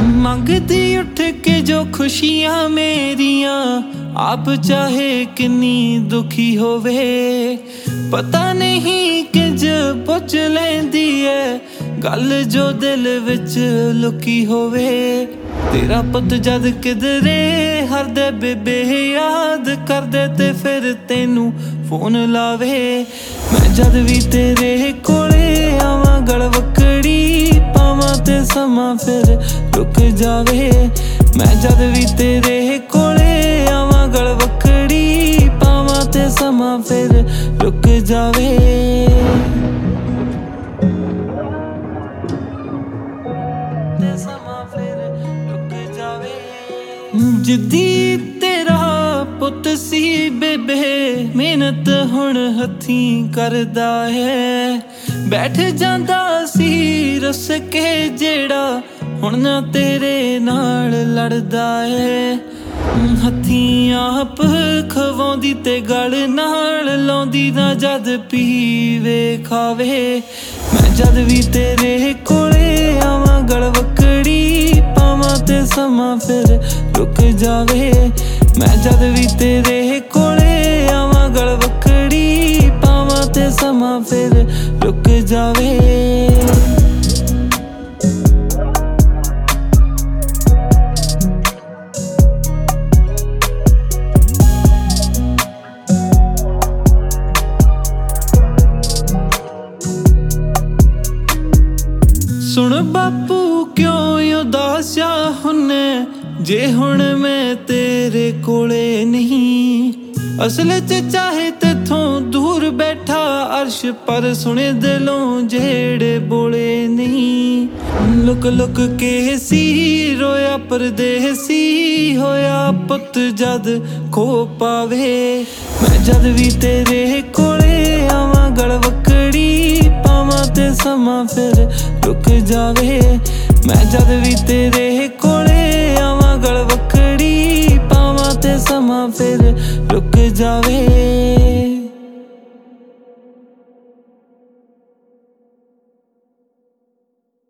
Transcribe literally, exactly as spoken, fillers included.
मंगती उठ के जो खुशियां मेरियां, आप चाहे किन्नी दुखी होवे। पता नहीं किंज पुछ लैंदी है गल जो दिल विच लुकी होवे। तेरा पुत जद किधरे हरदे बेबे याद कर दे ते फिर तेनू फोन लावे। मैं जद भी तेरे कोले आवां गलवकड़ी पावां ते समा फिर रुक जावे। मैं जद भी तेरे कोले आवां गलवकड़ी पावां ते समा फिर रुक जावे। ते समा फिर रुक जावे। जिद्दी तेरा पुत सी बेबे मेहनत हुण हथीं करदा है। बैठ जांदा सी रुस के जेड़ा हुण ना तेरे नाल लड़दा है। हथीं आप खवाउंदी ते गल नाल लाउंदी ना जद पीवे खावे। मैं जद भी तेरे कोले आवां गलवकड़ी पावां ते समा फिर रुक जावे। मैं जद भी तेरे कोले आवां गलवकड़ी पावां ते समा फिर रुक जावे। सुन बापू क्यों उदासिया हुन्ने जे हुण मैं तेरे कोले नहीं। असल च चाहे तेथों दूर बैठा अर्श पर सुने दिलों जेड़े बोले नहीं। लुक लुक के सी रोया परदेसी होया पुत जद खो पावे। मैं जद भी तेरे कोले आवां गलवकड़ी पावां ते समा फिर रुक जावे। मैं जद भी तेरे कोले आवां गलवकड़ी पावां ते समा फिर रुक जावे।